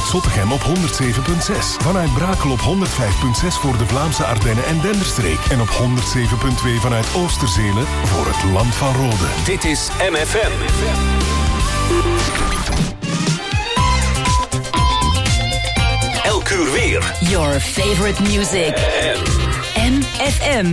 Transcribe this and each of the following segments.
Zottegem op 107.6. Vanuit Brakel op 105.6 voor de Vlaamse Ardennen en Denderstreek. En op 107.2 vanuit Oosterzele voor het Land van Rode. Dit is MFM. Elk uur weer. Your favorite music. MFM.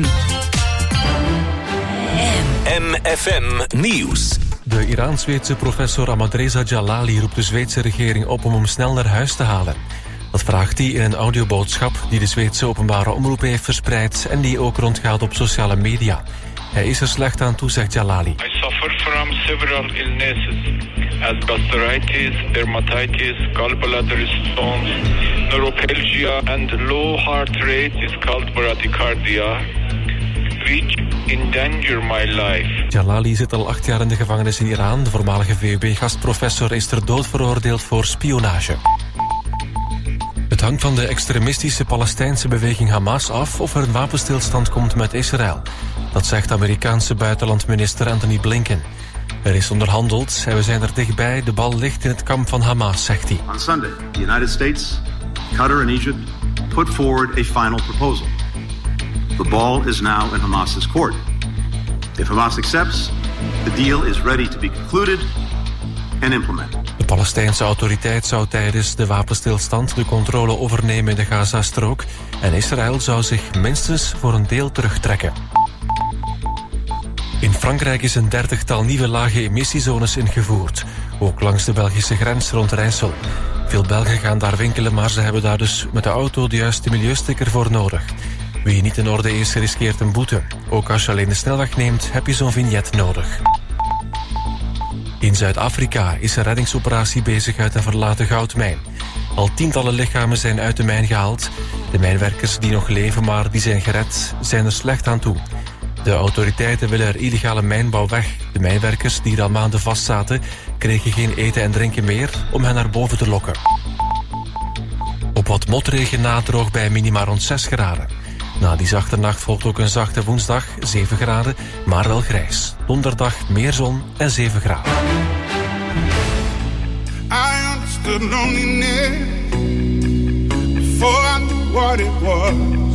MFM Nieuws. De Iraans-Zweedse professor Ahmadreza Djalali roept de Zweedse regering op om hem snel naar huis te halen. Dat vraagt hij in een audioboodschap die de Zweedse openbare omroep heeft verspreid en die ook rondgaat op sociale media. Hij is er slecht aan toe, zegt Djalali. I suffer from several illnesses as gastritis, dermatitis, gallbladder stones, neuropalgia and low heart rate is called bradycardia, which endanger my life. Djalali zit al 8 jaar in de gevangenis in Iran. De voormalige VUB-gastprofessor is ter dood veroordeeld voor spionage. Het hangt van de extremistische Palestijnse beweging Hamas af of er een wapenstilstand komt met Israël. Dat zegt Amerikaanse buitenlandminister Antony Blinken. Er is onderhandeld en we zijn er dichtbij. De bal ligt in het kamp van Hamas, zegt hij. On Sunday, the United States, Qatar and Egypt put forward a final proposal. The ball is now in Hamas's court. If Hamas accepts, the deal is ready to be concluded and implemented. De Palestijnse autoriteit zou tijdens de wapenstilstand de controle overnemen in de Gazastrook en Israël zou zich minstens voor een deel terugtrekken. In Frankrijk is een 30-tal nieuwe lage emissiezones ingevoerd, ook langs de Belgische grens rond Rijssel. Veel Belgen gaan daar winkelen, maar ze hebben daar dus met de auto de juiste milieusticker voor nodig. Wie niet in orde is, riskeert een boete. Ook als je alleen de snelweg neemt, heb je zo'n vignet nodig. In Zuid-Afrika is een reddingsoperatie bezig uit een verlaten goudmijn. Al tientallen lichamen zijn uit de mijn gehaald. De mijnwerkers die nog leven, maar die zijn gered, zijn er slecht aan toe. De autoriteiten willen er illegale mijnbouw weg. De mijnwerkers die er al maanden vastzaten, kregen geen eten en drinken meer om hen naar boven te lokken. Op wat motregen na droog bij minima rond 6 graden. Na die zachte nacht volgt ook een zachte woensdag, 7 graden, maar wel grijs. Donderdag meer zon en 7 graden. I understood loneliness before I knew what it was.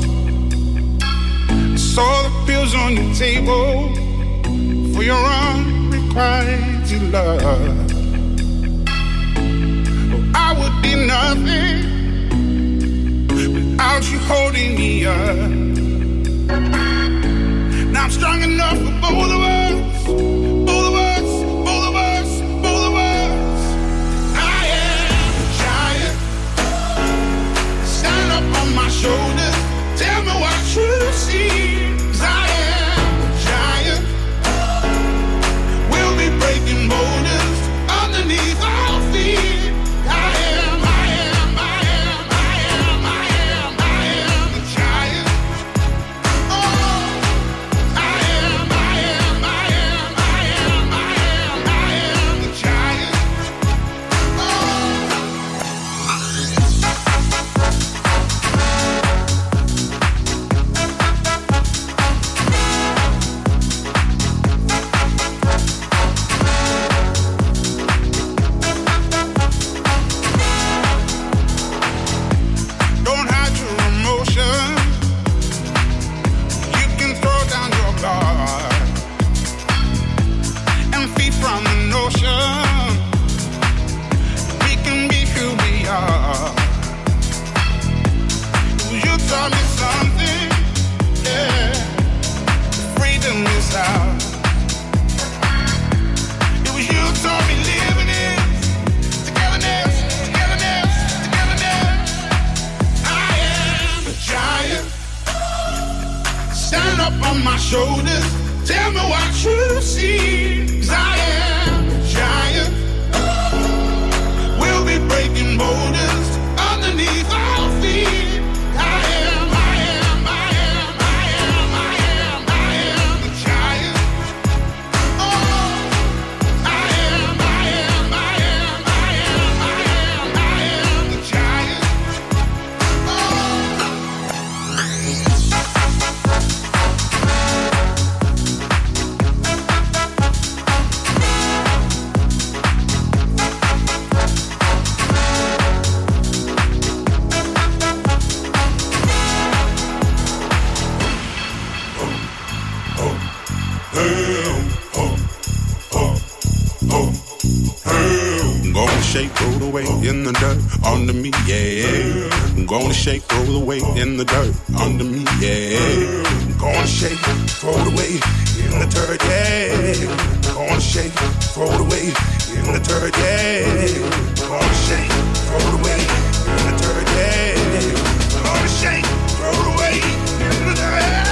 I saw the pills on your table for your unrequited love. Oh, I would be nothing without you holding me up. Now I'm strong enough for both of us, both of us, both of us, both of us. I am a giant. Stand up on my shoulders. Tell me what you see. 'Cause I am a giant. We'll be breaking borders underneath our feet. shake, roll away in the dirt under me, yeah. I'm gonna shake, roll away in the dirt under me, yeah. I'm gonna shake, roll away in the dirt, yeah. I'm gonna shake, roll away in the dirt, yeah. I'm gonna shake, roll away in the dirt, yeah. I'm gonna shake, roll away in the dirt.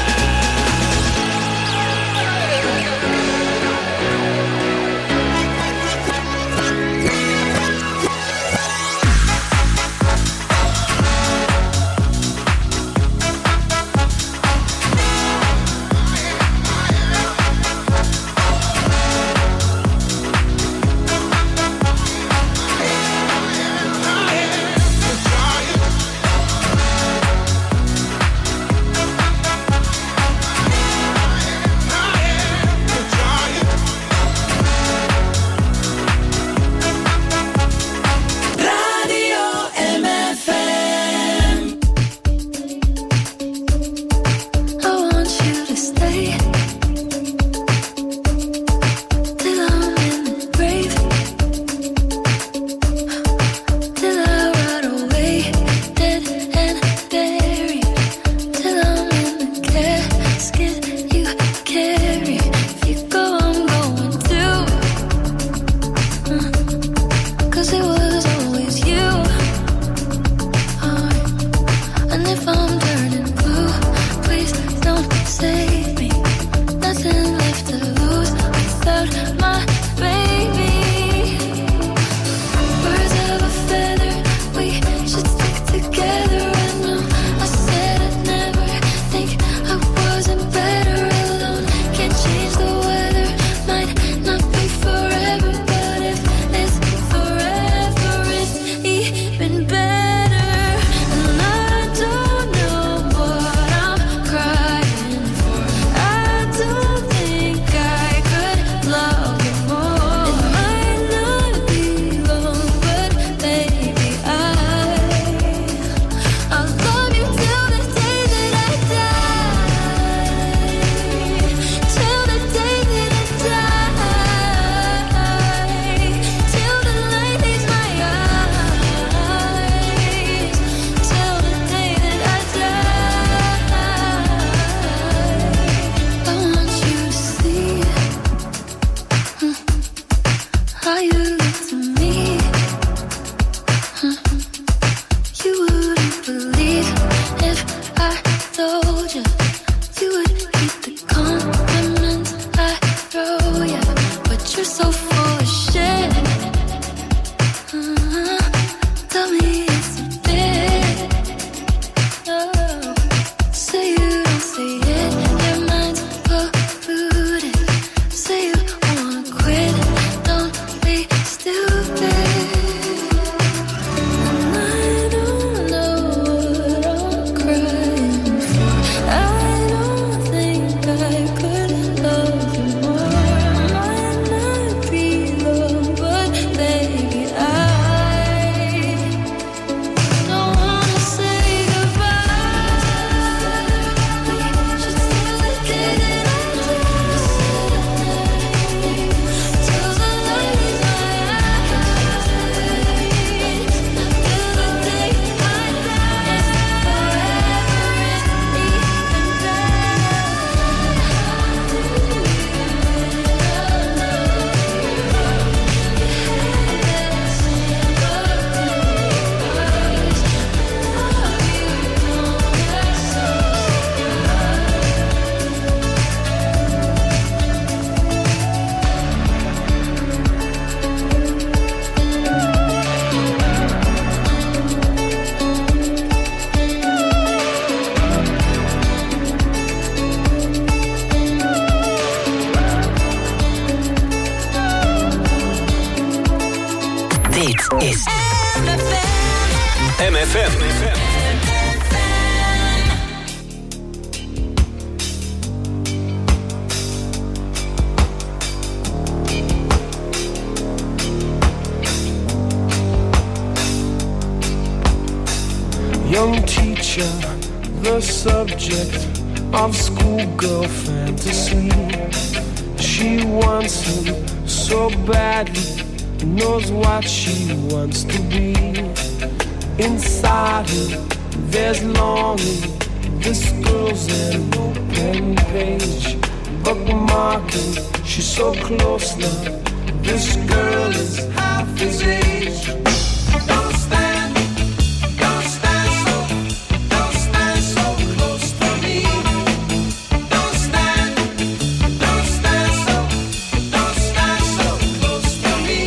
is MFM. Young teacher, the subject of schoolgirl fantasy. She wants him so badly, knows what she wants to be. Inside her, there's longing. This girl's an open page, bookmarking. She's so close now. This girl is half his age. Don't stand so close to me. Don't stand so close to me.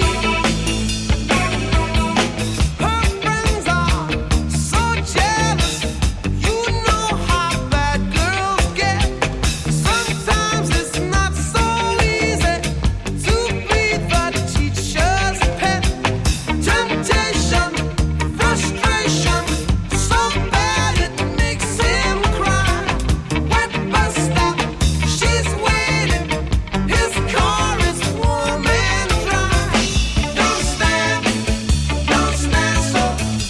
Her friends are so jealous. You know how bad girls get. Sometimes it's not so easy to be the teacher's pet. Temptation, frustration, so bad it makes him cry. Wet bus stop, she's waiting. His car is warm and dry. Don't stand so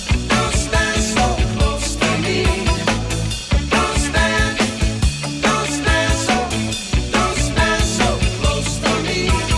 close to me. Don't stand so close to me.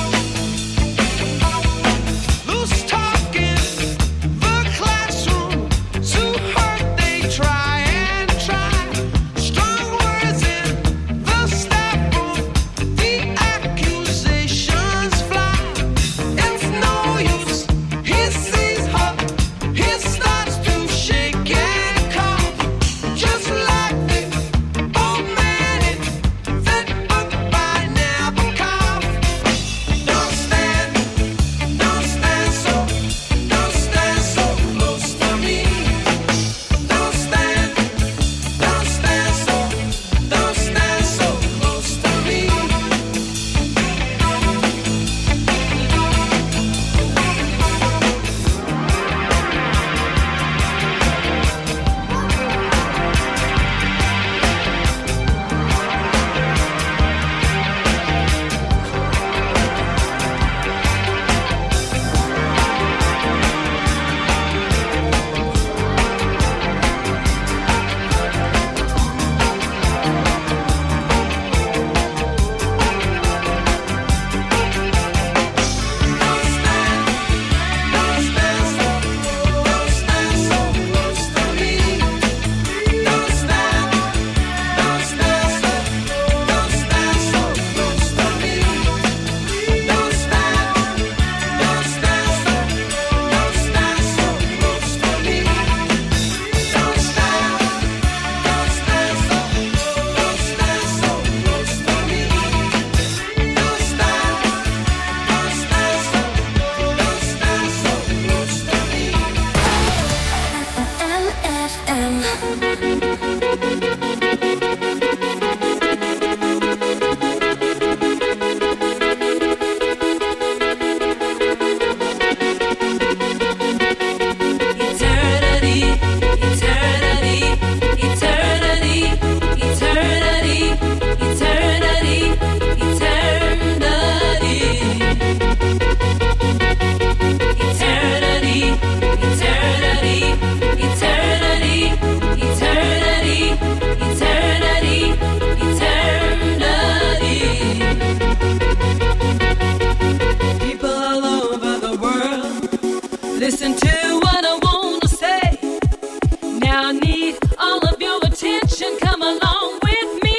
Loose talk in the classroom, to hurt they try and try. Strong words in the staff room, the accusations fly. It's no use, he sees her, he starts to shake and cough. Just like the old man in that book by Nabokov. Don't stand so close to me. Don't stand so close to me. People all over the world, listen to what I want to say. Now I need all of your attention. Come along with me.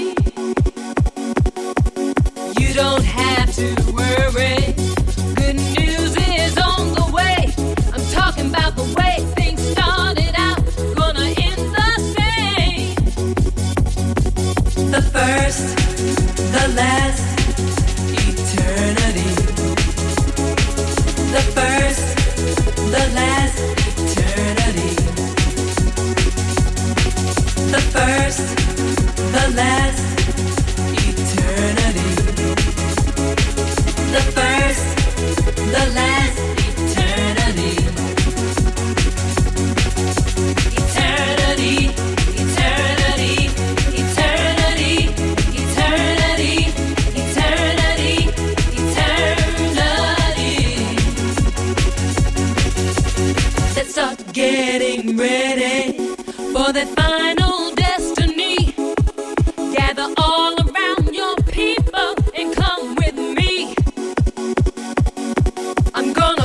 You don't have to worry. Good news is on the way. I'm talking about the way things started out, gonna end the same. The first, the last, eternity. The first, the last, eternity. The first, the last, eternity. The first, the last, eternity. Eternity, eternity, eternity, eternity, eternity, eternity. Let's start getting ready for that final destiny. Gather all around your people and come with me. I'm gonna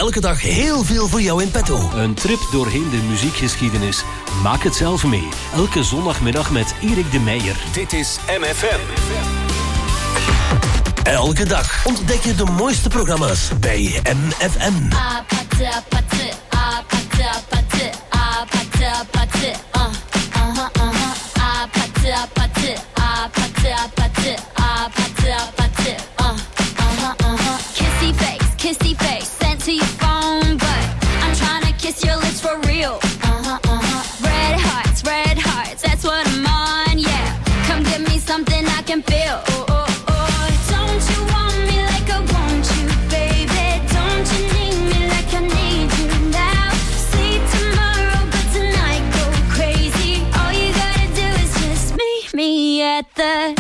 elke dag heel veel voor jou in petto. Een trip doorheen de muziekgeschiedenis. Maak het zelf mee. Elke zondagmiddag met Erik de Meijer. Dit is MFM. Elke dag ontdek je de mooiste programma's bij MFM. Kissy face, sent to your phone, but I'm trying to kiss your lips for real. Red hearts, that's what I'm on, yeah. Come give me something I can feel. Don't you want me like I want you, baby? Don't you need me like I need you now? See tomorrow, but tonight go crazy. All you gotta do is just meet me at the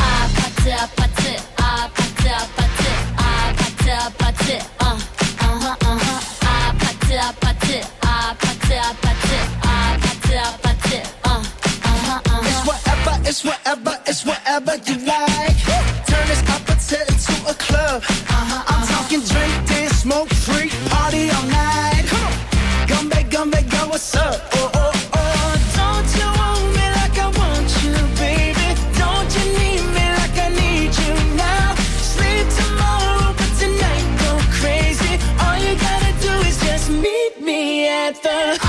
It's whatever you like. Turn this appetite into a club. I'm talking drink, dance, smoke, freak, party all night. Come back, go, what's up? Don't you want me like I want you, baby? Don't you need me like I need you now? Sleep tomorrow, but tonight go crazy. All you gotta do is just meet me at the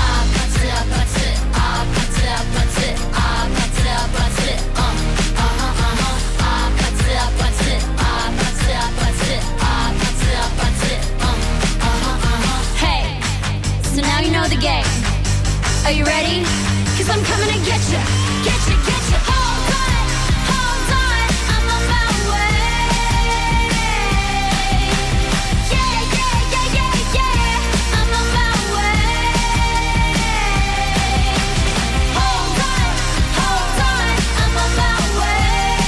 the game. Are you ready? 'Cause I'm coming to get you. Get you. Hold on, I'm on my way. Yeah, I'm on my way. Hold on, I'm on my way.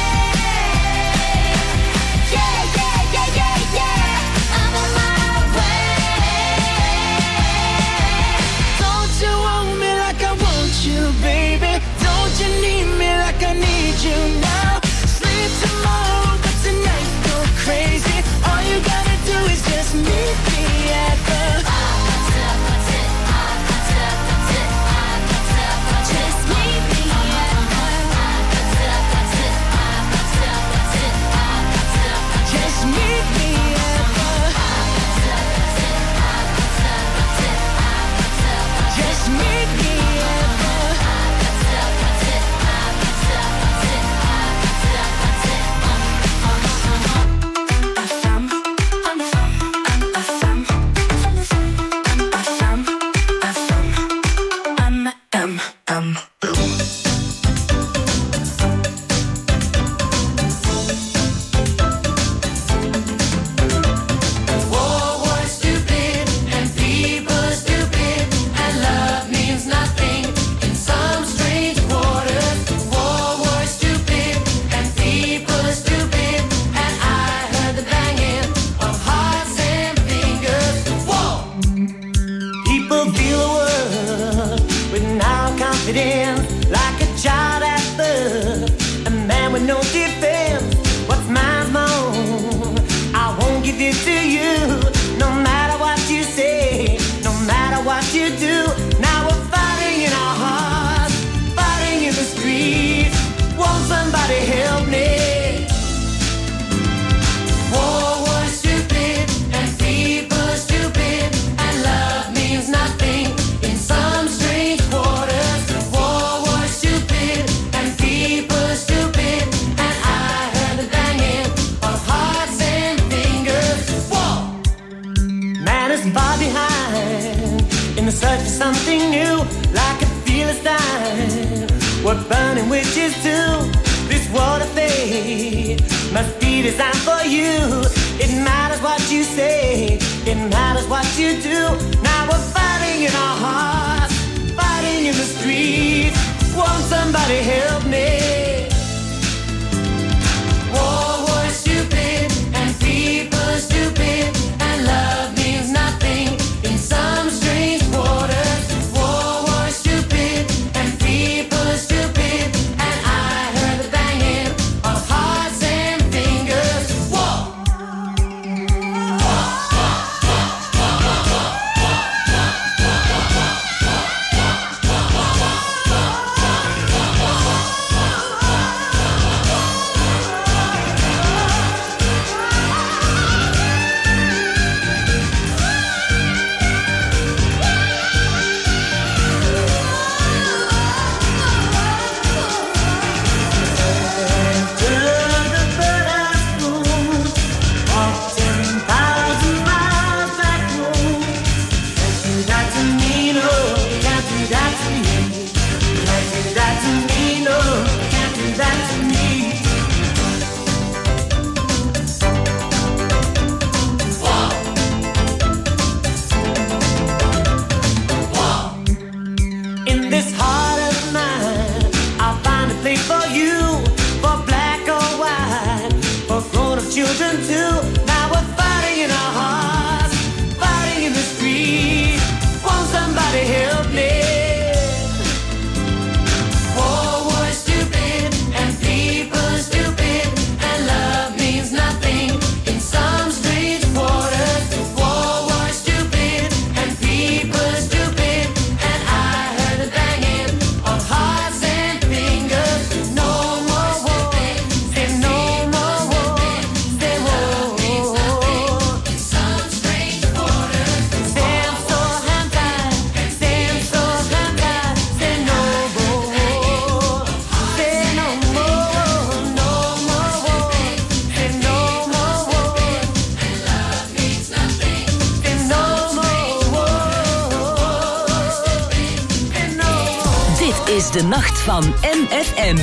Yeah, I'm on my way. baby, don't you need me like I need you now? Sleep tomorrow, but tonight go crazy. All you gotta do is just meet me at the just meet me at just meet me at just meet me. What burning witches do, this world of fate must be designed for you. It matters what you say, it matters what you do. Now we're fighting in our hearts, fighting in the streets. Won't somebody help me? War is stupid and people are stupid and love means nothing in some strange quarters. War is stupid and people are stupid and I heard the banging of hearts and fingers. War. is de nacht van MFM.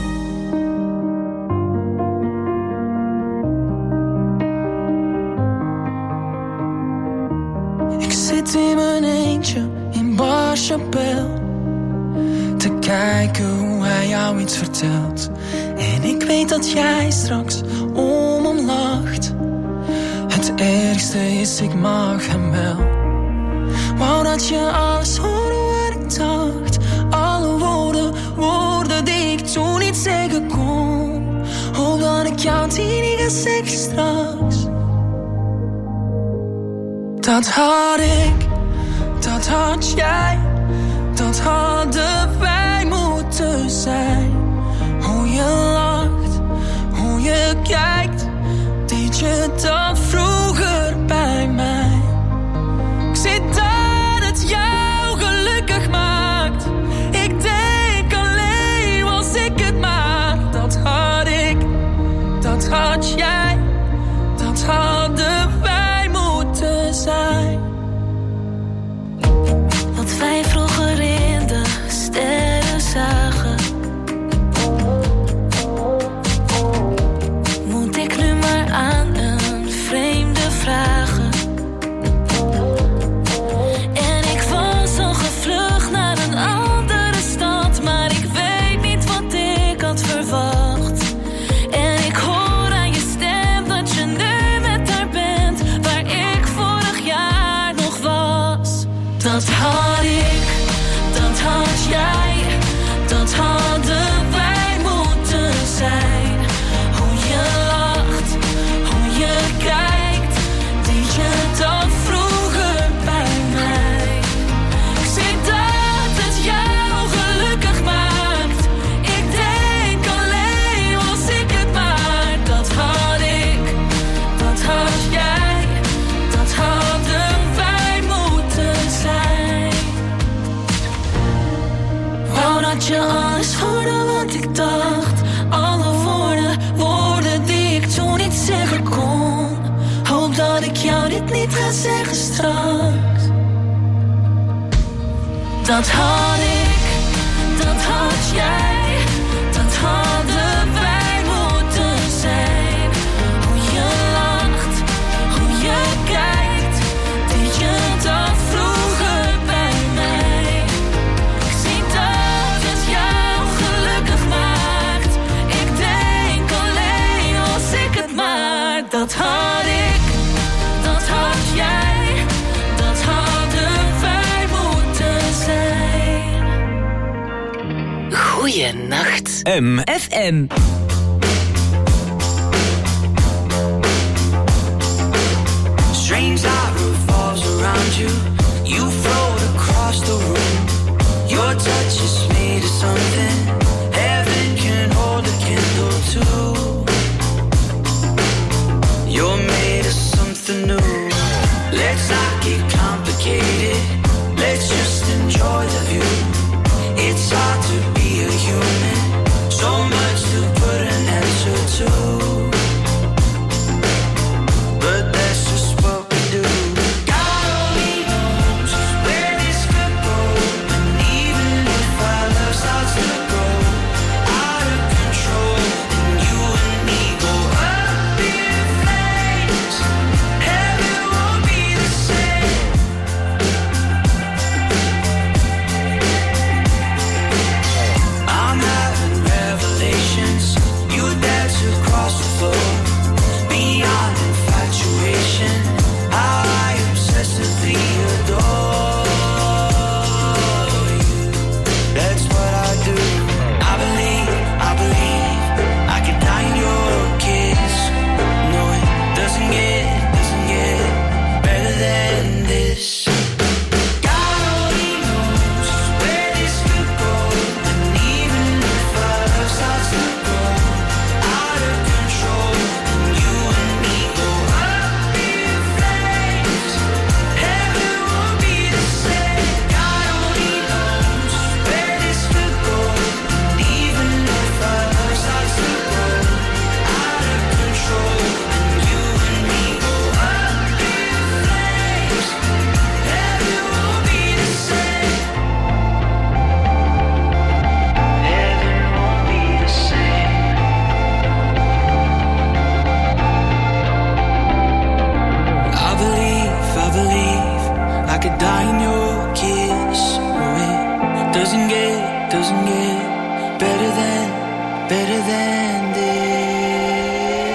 Ik zit in mijn eentje in Barchapel te kijken hoe hij jou iets vertelt. En ik weet dat jij straks om hem lacht. Het ergste is, ik mag hem wel. Wou dat je alles hoorde wat ik dacht. Alle woorden die ik toen niet zeggen kon. Hoop dat ik jou die niet ga zeggen straks. Dat had ik, dat had jij, dat hadden wij moeten zijn. Hoe je lacht, hoe je kijkt, deed je dat vroeger bij mij. Ik zit dat het jou gelukkig maakt. Ik denk alleen als ik het maak. Dat had ik, dat had jij, dat hadden wij moeten zijn. Wat wij vroeger in de sterren zagen, moet ik nu maar aan een vreemde vragen. En ik was al gevlucht naar een andere stad, maar ik weet niet wat ik had verwacht. En ik hoor aan je stem dat je nu met haar bent, waar ik vorig jaar nog was. Dat had ik, dat had jij, dat hadden wij moeten zijn. Hoe je lacht, hoe je kijkt, deed je dat vroeger bij mij. Ik zie dat het jou gelukkig maakt. Ik denk alleen als ik het maak. Dat had ik, dat had jij, dat hadden wij moeten zijn. Wou dat je alles hoorde wat ik dacht. Alle woorden die ik toen niet zeggen kon. Hoop dat ik jou dit niet ga zeggen straks. Dat had ik, dat had jij, dat hadden wij moeten zijn. Hoe je lacht, hoe je kijkt, deed je dat vroeger bij mij. Ik zie dat het jou gelukkig maakt. Ik denk alleen als ik het maak. Dat had ik, dat had jij, dat hadden wij moeten zijn. Goeienacht. MFM. Strange light revolves around you. You float across the room. Your touch is made of something heaven can hold a candle to. You're made of something new. Let's not get complicated. Let's just enjoy the view. It's hard to be a human. So much to put an answer to. But that's just what we do. God only knows where this could go. And even if our love starts to doesn't get better than this.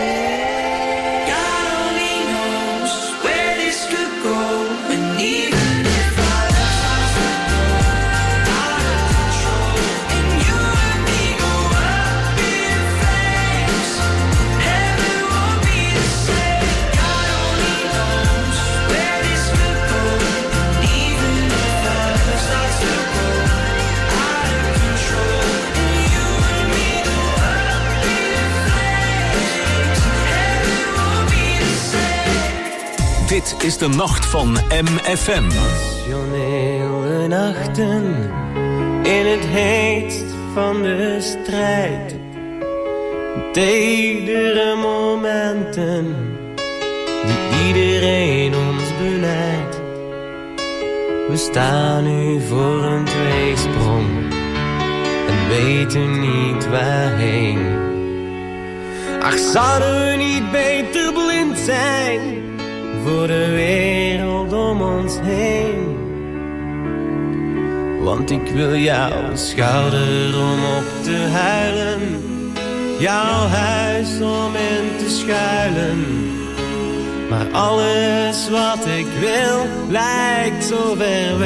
God only knows where this could go, and even if our love starts to go out of control, and you and me go up in flames, heaven won't be the same. God only knows where this could go, and even if our love starts to go out of control, and you and me go up in flames, heaven won't be the same. Dit is de nacht van MFM. Passionele nachten in het heetst van de strijd. Tedere momenten die iedereen ons beleidt. We staan nu voor een tweesprong en weten niet waarheen. Ach, zouden we niet beter blind zijn voor de wereld om ons heen? Want ik wil jouw schouder om op te huilen, jouw huis om in te schuilen. Maar alles wat ik wil lijkt zo ver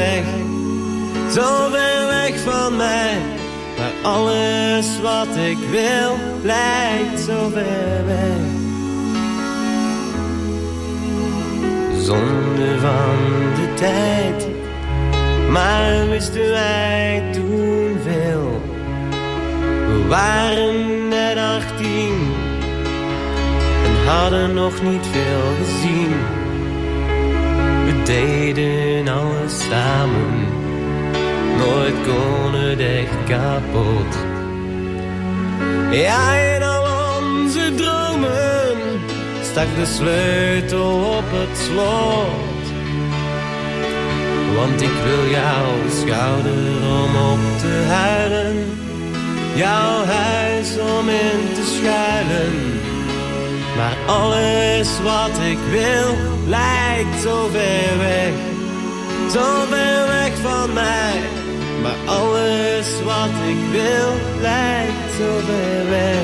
weg van mij. Maar alles wat ik wil lijkt zo ver weg. Zonde van de tijd, maar wisten wij toen veel. We waren net 18 en hadden nog niet veel gezien. We deden alles samen, nooit kon het echt kapot. Ja, in al onze dromen stak de sleutel op het slot. Want ik wil jouw schouder om op te huilen, jouw huis om in te schuilen. Maar alles wat ik wil lijkt zo ver weg van mij. Maar alles wat ik wil lijkt zo ver weg.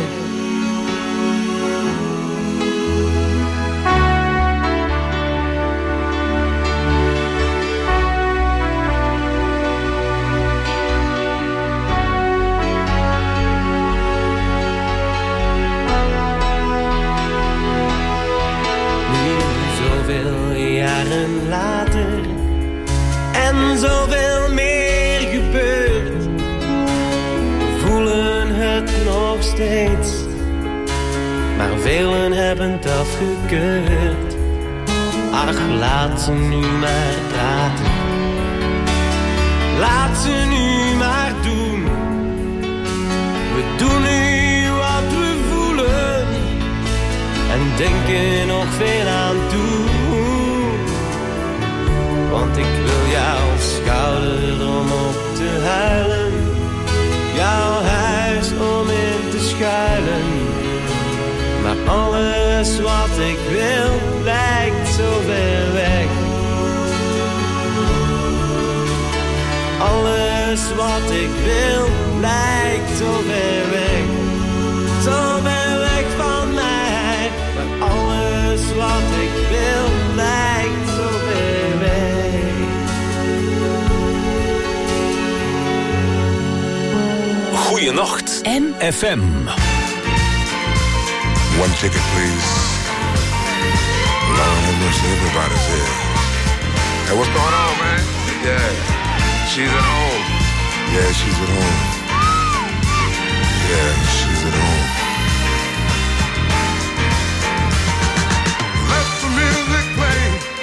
Jaren later en zoveel meer gebeurt, we voelen het nog steeds, maar velen hebben het afgekeurd. Ach, laat ze nu maar praten, laat ze nu maar doen. We doen nu wat we voelen en denken nog veel aan toe. Want ik wil jouw schouder om op te huilen, jouw huis om in te schuilen. Maar alles wat ik wil lijkt zo ver weg. Alles wat ik wil lijkt zo ver weg. Zo ver weg van mij. Maar alles wat ik wil lijkt zo ver weg. Goeienacht, MFM. One ticket, please. Lord have mercy, everybody's here. Hey, what's going on, man? Yeah, she's at home. Yeah, she's at home. Yeah, she's at home. Let the music play.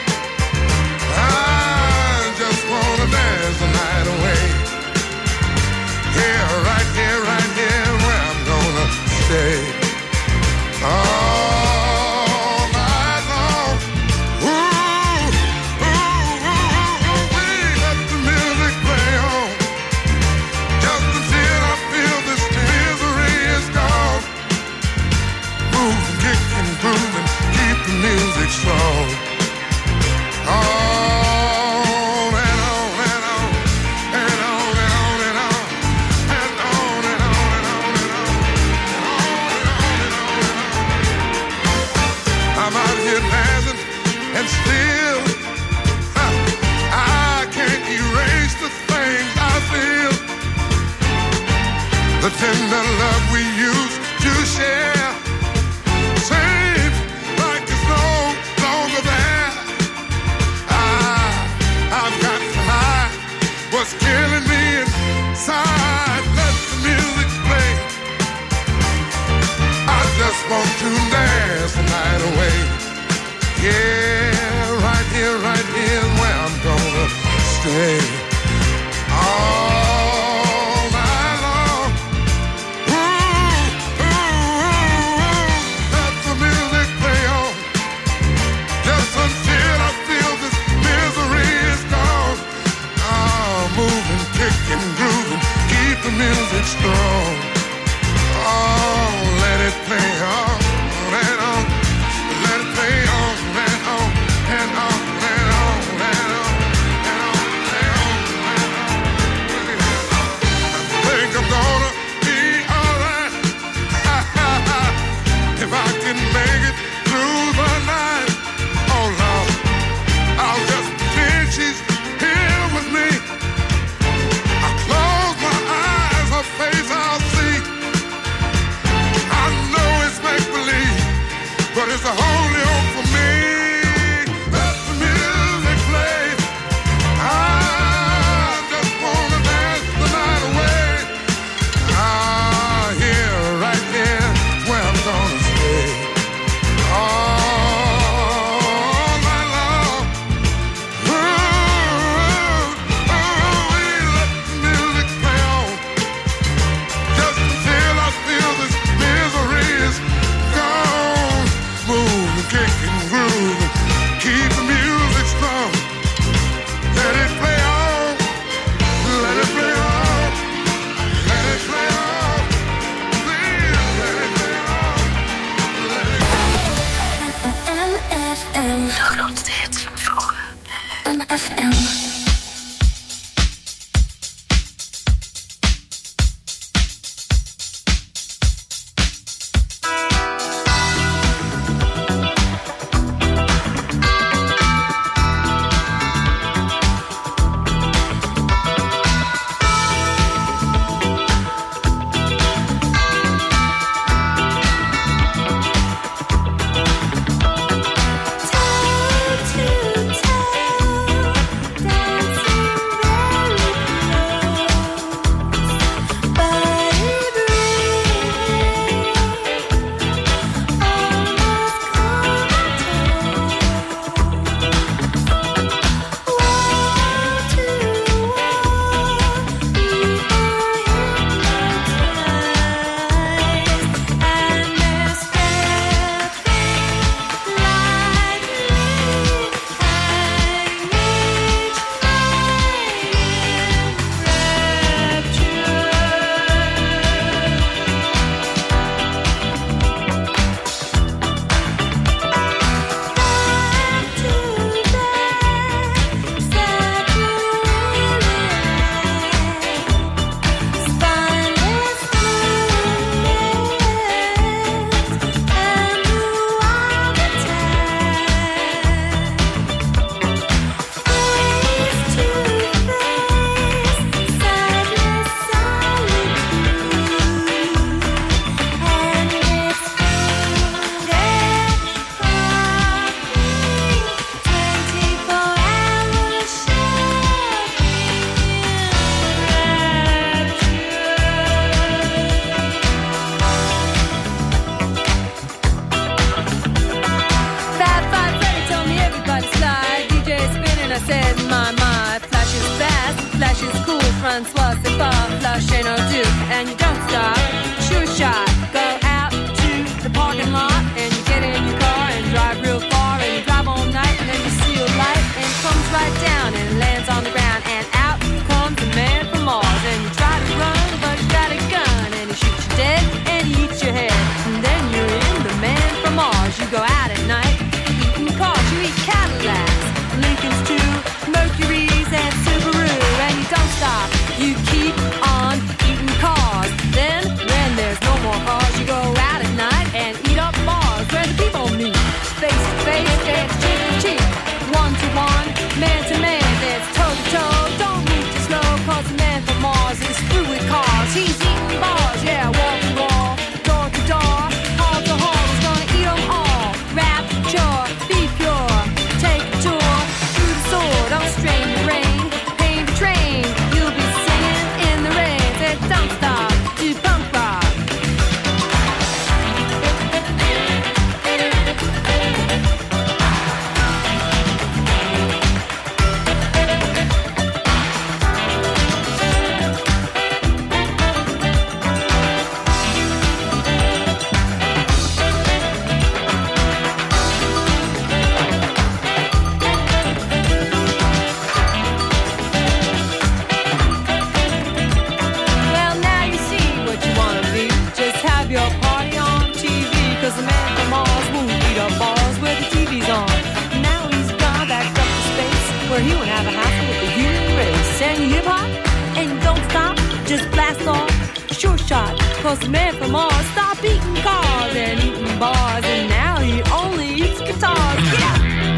I just wanna dance the night away. Here, right here, where I'm gonna stay. All night long. Ooh, let the music play on. Just the the tender love we used to share seems like it's no longer there. I've got to hide what's killing me inside. Let the music play. I just want to dance the night away. Yeah, right here is where I'm gonna stay. All night long. Ooh, let the music play on. Just until I feel this misery is gone. Moving, kicking, grooving, keep the music strong. Oh, let it play on and on. Let it play on and on and on and on and on and on and on. I think I'm gonna be alright if I can make it through the night. Oh Lord, I'll just pretend she's here with me. I close my eyes, her face I'll see. I know it's just blast off, sure shot. Cause the man from Mars stopped eating cars and eating bars, and now he only eats guitars. Yeah!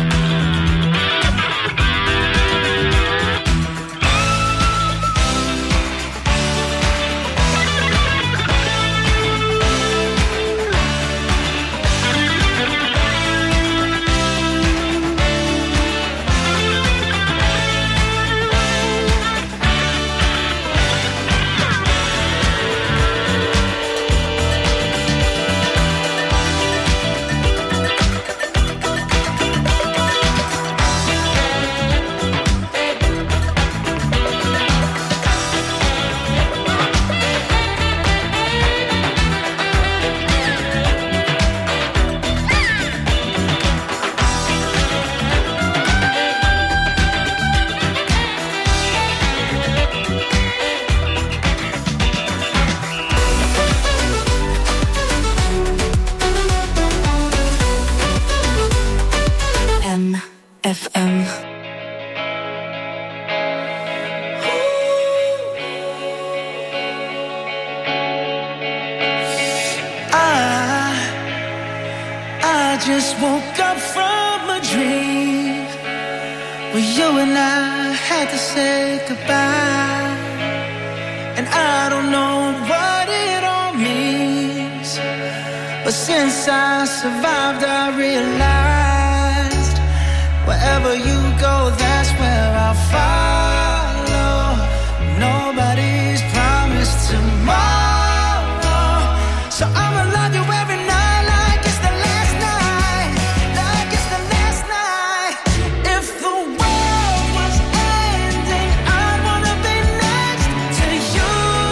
just woke up from a dream where you and I had to say goodbye. And I don't know what it all means, but since I survived I realized wherever you go, that's where I'll follow. Nobody's promised tomorrow, so I'ma love you every night like it's the last night, like it's the last night. If the world was ending, I'd wanna be next to you.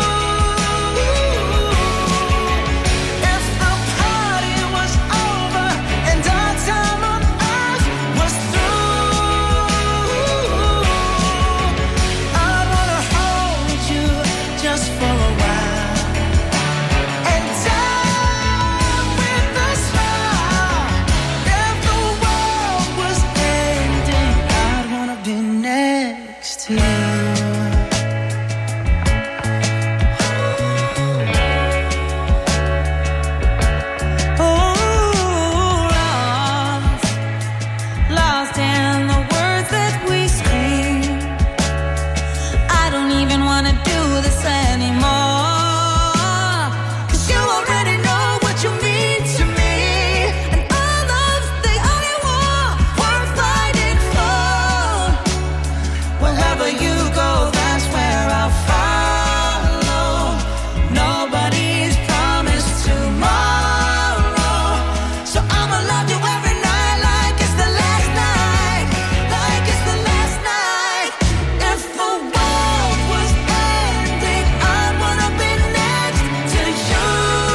If the party was over and our time on earth was through, I'd wanna hold you just for a while and die with a smile. If the world was ending, I'd wanna be next to you. Lost in the words that we scream. I don't even wanna do this anymore, 'cause you already know what you mean to me, and all love's the only war worth fighting for. Wherever you go, that's where I'll follow. Nobody's promised tomorrow, so I'ma love you every night like it's the last night, like it's the last night. If the world was ending, I'd wanna be next to you.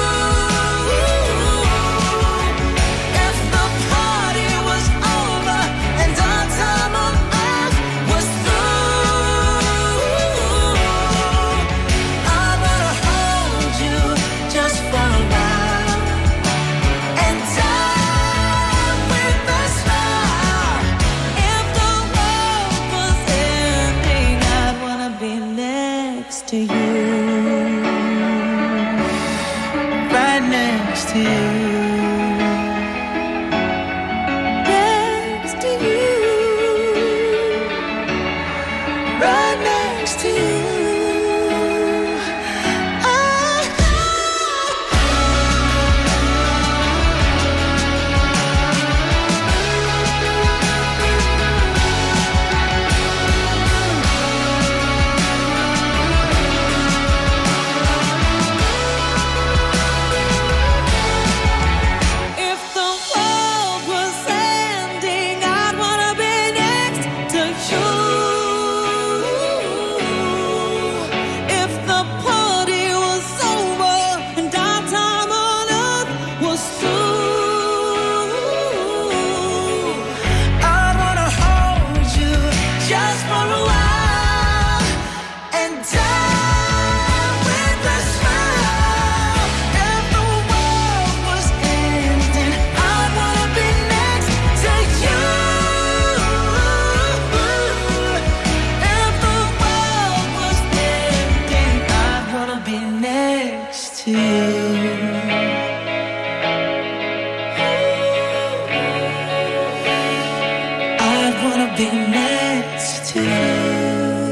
If the party was over and our time on earth was through, I wanna hold you just for a while and die with a smile. If the world was ending, I'd wanna be next to you. Right next to you. Next to you. Right next to you. to you. I'd wanna be next to you.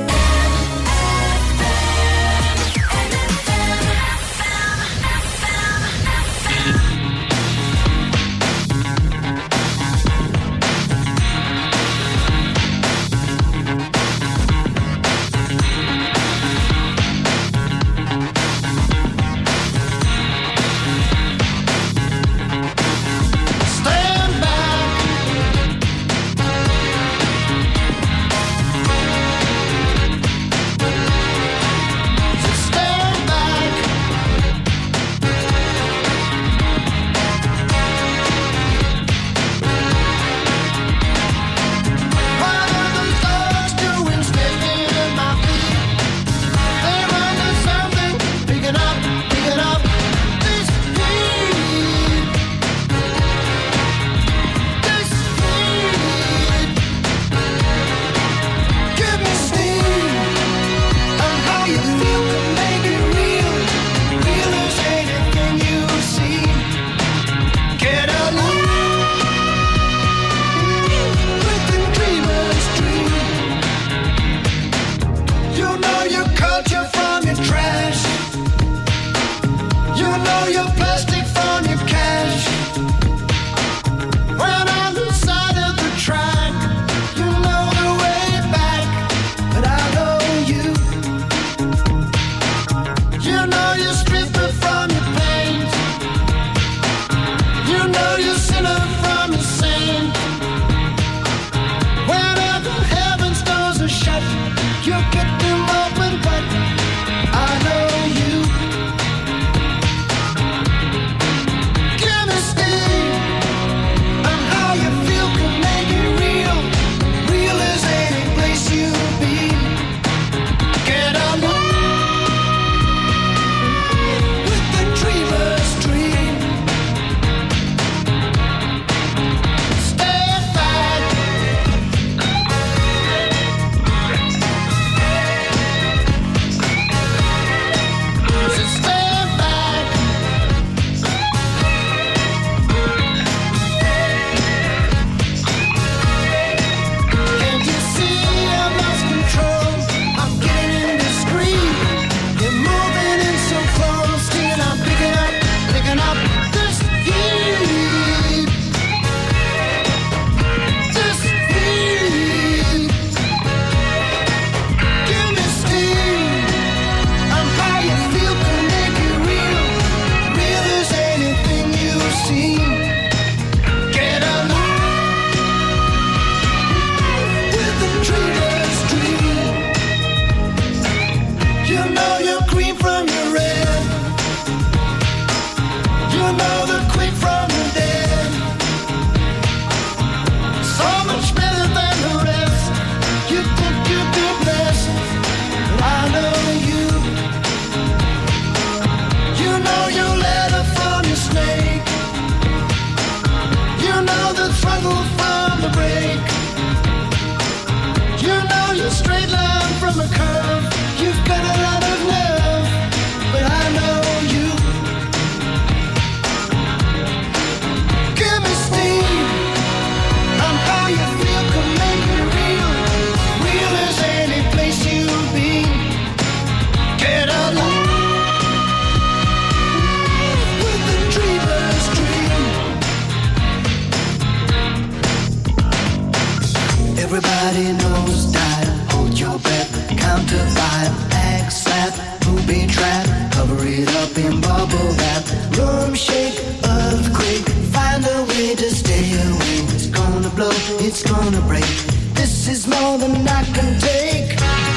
Everybody knows dial, hold your breath, count to 5, act slap, booby trap, cover it up in bubble wrap, room shake, earthquake, find a way to stay away. It's gonna blow, it's gonna break. This is more than I can take.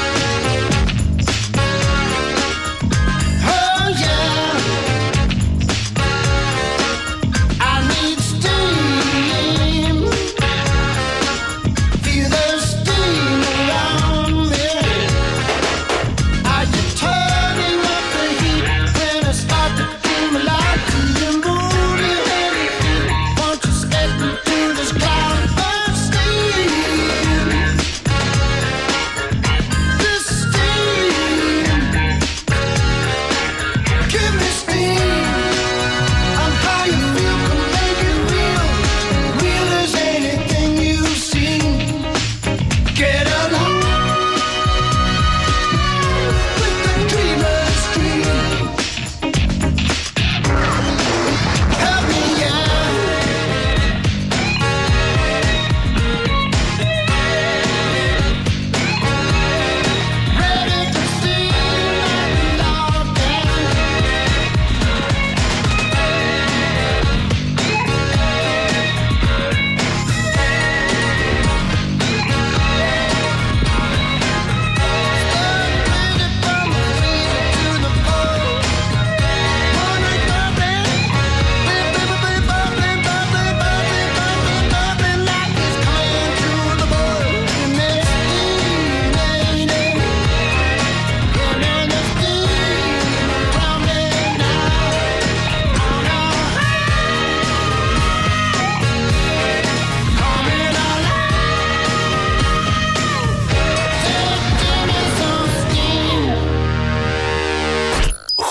Oh yeah.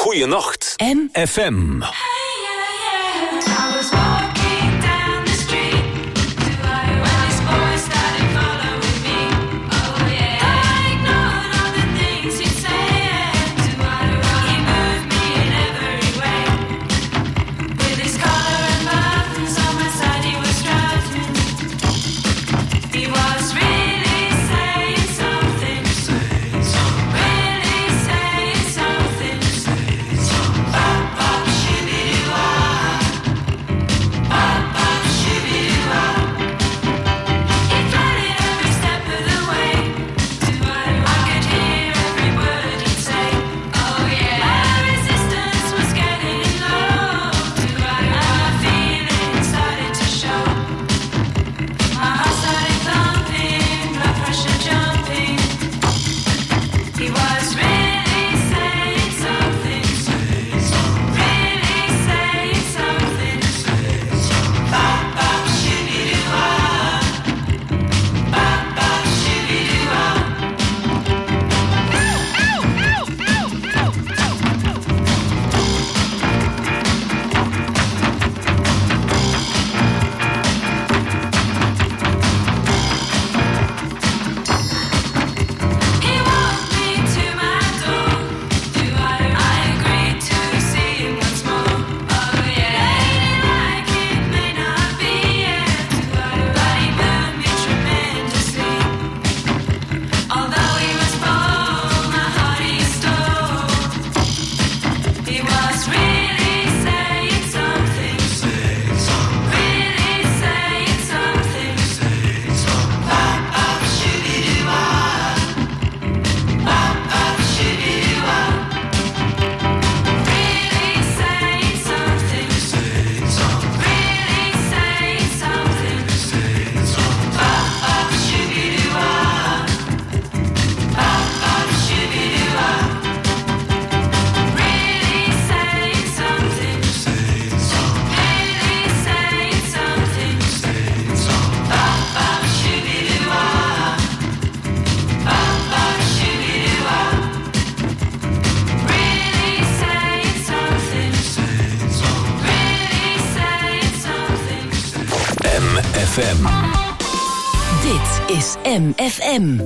Goeienacht. FM. MFM. Dit is MFM.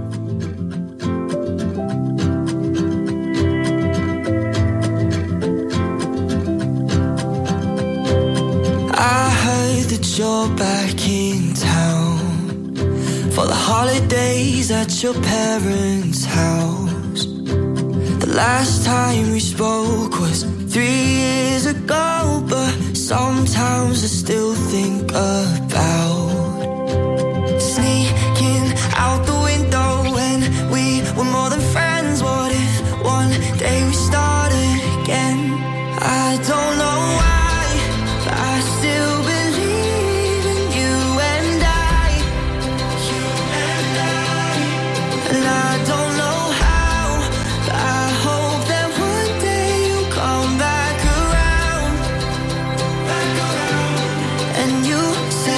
I heard that you're back in town for the holidays at your parents' house. The last time we spoke was 3 years ago, but sometimes I still think about sneaking out the window when we were more than friends. What if one day we started again? I don't know why, but I still believe in you and I. And I don't know how, but I hope that one day you'll come back around. And you say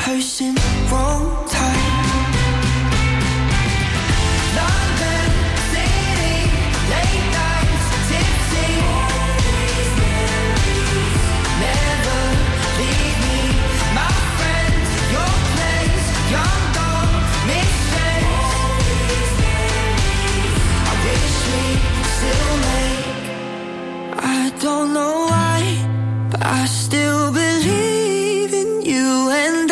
person, wrong time. London City, late nights, tipsy. Never leave me, my friend. Your place, young dog, mistakes. I wish we still make. I don't know why, but I still believe in you and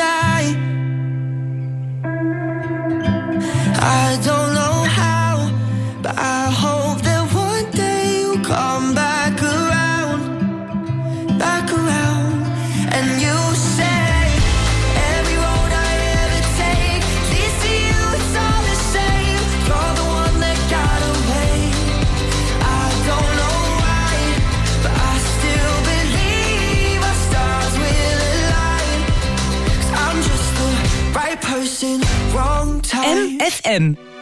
I don't know how, but I hope that one day you'll come back around, and you'll say, every road I ever take leads to you, it's all the same. You're the one that got away. I don't know why, but I still believe our stars will align. 'Cause I'm just the right person, wrong time. MFM.